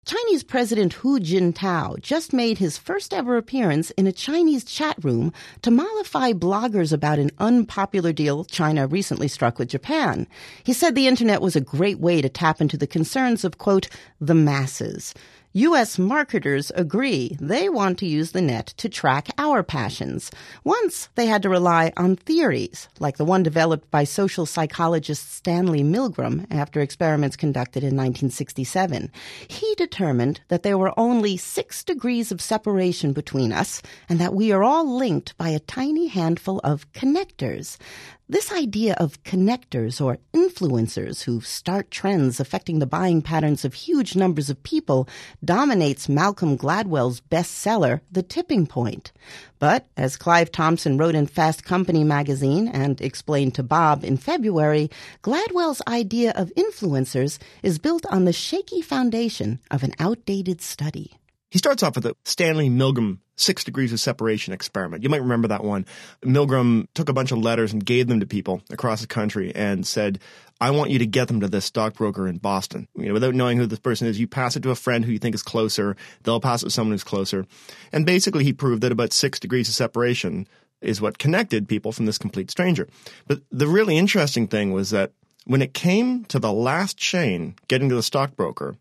Chinese President Hu Jintao just made his first ever appearance in a Chinese chat room to mollify bloggers about an unpopular deal China recently struck with Japan. He said the internet was a great way to tap into the concerns of, quote, the masses. U.S. marketers agree they want to use the net to track our passions. Once, they had to rely on theories, like the one developed by social psychologist Stanley Milgram after experiments conducted in 1967. He determined that there were only 6 degrees of separation between us and that we are all linked by a tiny handful of connectors. This idea of connectors or influencers who start trends affecting the buying patterns of huge numbers of people dominates Malcolm Gladwell's bestseller, The Tipping Point. But, as Clive Thompson wrote in Fast Company magazine and explained to Bob in February, Gladwell's idea of influencers is built on the shaky foundation of an outdated study. He starts off with the Stanley Milgram 6 degrees of separation experiment. You might remember that one. Milgram took a bunch of letters and gave them to people across the country and said, I want you to get them to this stockbroker in Boston. Without knowing who this person is, you pass it to a friend who you think is closer. They'll pass it to someone who's closer. And basically he proved that about 6 degrees of separation is what connected people from this complete stranger. But the really interesting thing was that when it came to the last chain, getting to the stockbroker,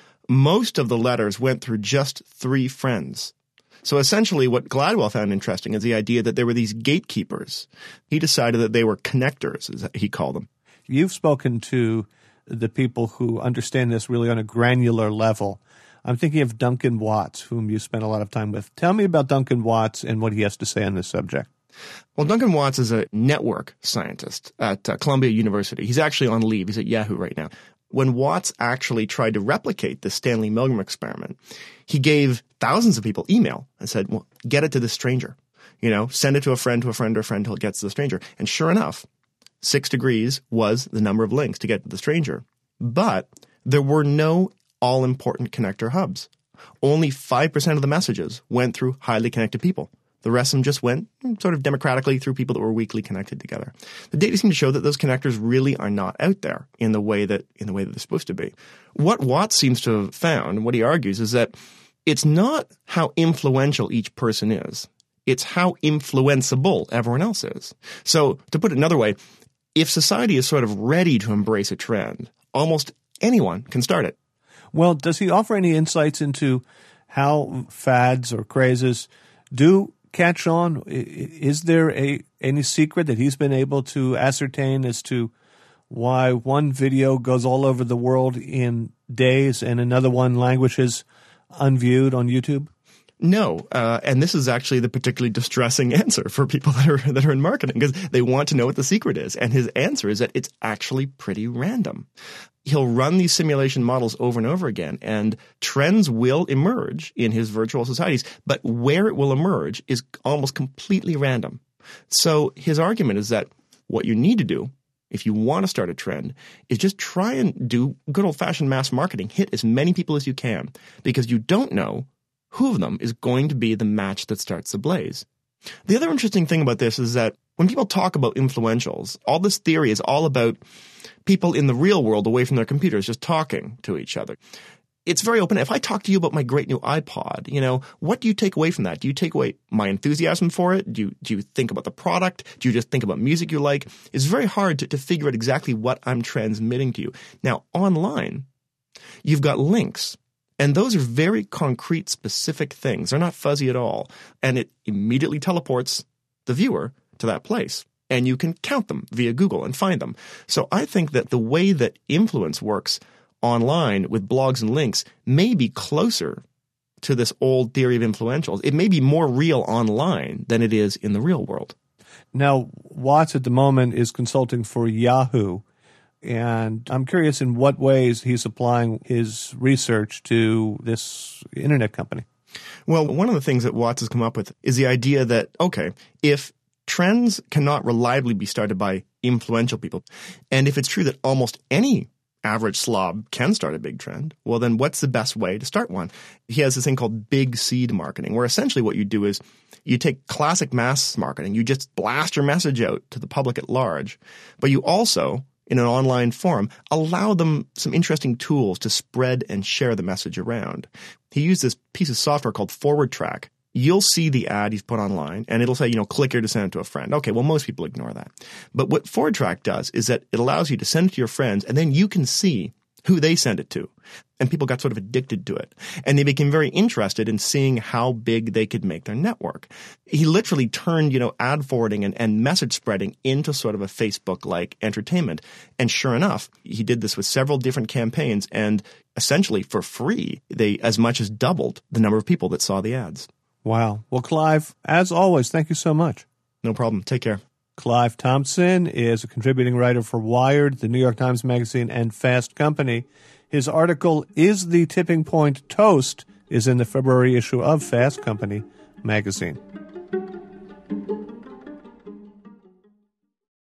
most of the letters went through just 3 friends. So essentially what Gladwell found interesting is the idea that there were these gatekeepers. He decided that they were connectors, as he called them. You've spoken to the people who understand this really on a granular level. I'm thinking of Duncan Watts, whom you spent a lot of time with. Tell me about Duncan Watts and what he has to say on this subject. Well, Duncan Watts is a network scientist at Columbia University. He's actually on leave. He's at Yahoo right now. When Watts actually tried to replicate the Stanley Milgram experiment, he gave thousands of people email and said, well, get it to the stranger. Send it to a friend, to a friend, to a friend until it gets to the stranger. And sure enough, 6 degrees was the number of links to get to the stranger. But there were no all-important connector hubs. Only 5% of the messages went through highly connected people. The rest of them just went sort of democratically through people that were weakly connected together. The data seem to show that those connectors really are not out there in the way that they're supposed to be. What Watts seems to have found, and what he argues, is that it's not how influential each person is. It's how influenceable everyone else is. So to put it another way, if society is sort of ready to embrace a trend, almost anyone can start it. Well, does he offer any insights into how fads or crazes do catch on? Is there any secret that he's been able to ascertain as to why one video goes all over the world in days and another one languishes unviewed on YouTube? No, and this is actually the particularly distressing answer for people that are in marketing, because they want to know what the secret is. And his answer is that it's actually pretty random. He'll run these simulation models over and over again, and trends will emerge in his virtual societies, but where it will emerge is almost completely random. So his argument is that what you need to do if you want to start a trend is just try and do good old-fashioned mass marketing, hit as many people as you can, because you don't know who of them is going to be the match that starts the blaze. The other interesting thing about this is that when people talk about influentials, all this theory is all about people in the real world away from their computers just talking to each other. It's very open. If I talk to you about my great new iPod, what do you take away from that? Do you take away my enthusiasm for it? Do you think about the product? Do you just think about music you like? It's very hard to figure out exactly what I'm transmitting to you. Now, online, you've got links. And those are very concrete, specific things. They're not fuzzy at all. And it immediately teleports the viewer to that place. And you can count them via Google and find them. So I think that the way that influence works online with blogs and links may be closer to this old theory of influentials. It may be more real online than it is in the real world. Now, Watts at the moment is consulting for Yahoo. And I'm curious in what ways he's applying his research to this internet company. Well, one of the things that Watts has come up with is the idea that, okay, if trends cannot reliably be started by influential people, and if it's true that almost any average slob can start a big trend, well, then what's the best way to start one? He has this thing called big seed marketing, where essentially what you do is you take classic mass marketing, you just blast your message out to the public at large, but you also in an online forum, allow them some interesting tools to spread and share the message around. He used this piece of software called Forward Track. You'll see the ad he's put online, and it'll say, click here to send it to a friend. Okay, well, most people ignore that. But what Forward Track does is that it allows you to send it to your friends, and then you can see who they send it to. And people got sort of addicted to it. And they became very interested in seeing how big they could make their network. He literally turned, ad forwarding and message spreading into sort of a Facebook-like entertainment. And sure enough, he did this with several different campaigns, and essentially for free, they as much as doubled the number of people that saw the ads. Wow. Well, Clive, as always, thank you so much. No problem. Take care. Clive Thompson is a contributing writer for Wired, the New York Times Magazine, and Fast Company. His article, Is the Tipping Point Toast?, is in the February issue of Fast Company magazine.